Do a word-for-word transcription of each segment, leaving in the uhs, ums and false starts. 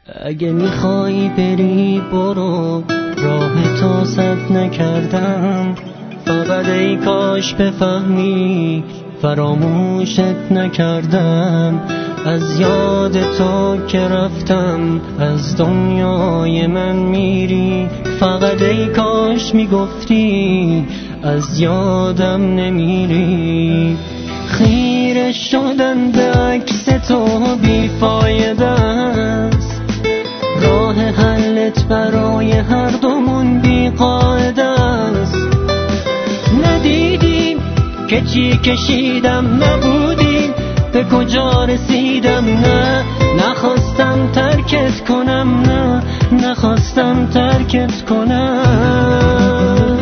اگه میخوای بری برو، راه تا سد نکردم. فقط ای کاش بفهمی فراموشت نکردم. از یاد تو که رفتم از دنیای من میری. فقط ای کاش میگفتی از یادم نمیری. خیره شدن به عکس تو بیفایده است، راه حلت برای هر دومون بی قاعده است. ندیدیم که چی کشیدم، نبودیم به کجا رسیدم. نه نخواستم ترکت کنم، نه نخواستم ترکت کنم.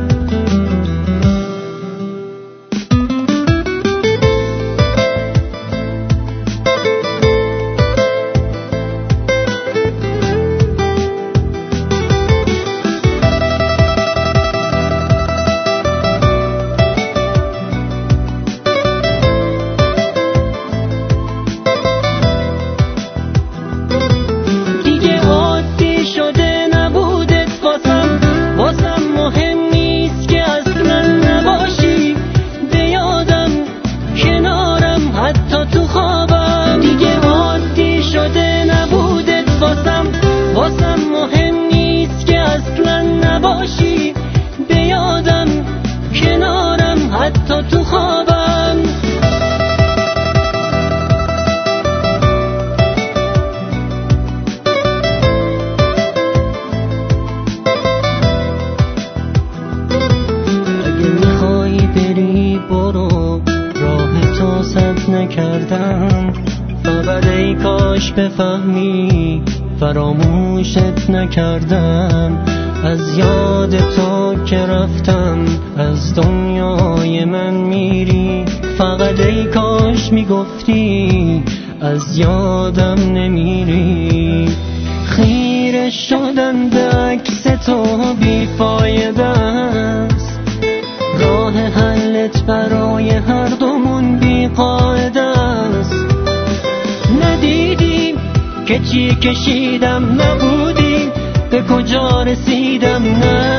نکردم. فقط ای کاش بفهمی فراموشت نکردم. از یاد تو که رفتم از دنیای من میری. فقط ای کاش میگفتی از یادم نمیری. خیره شدن به عکس تو بیفایده است، راه حلت برای هر دومون بی قاعده است. ندیدیم که چی کشیدم، نبودیم به کجا رسیدم. نه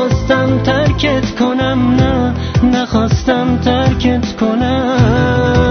نخواستم ترکت کنم، نه نخواستم ترکت کنم.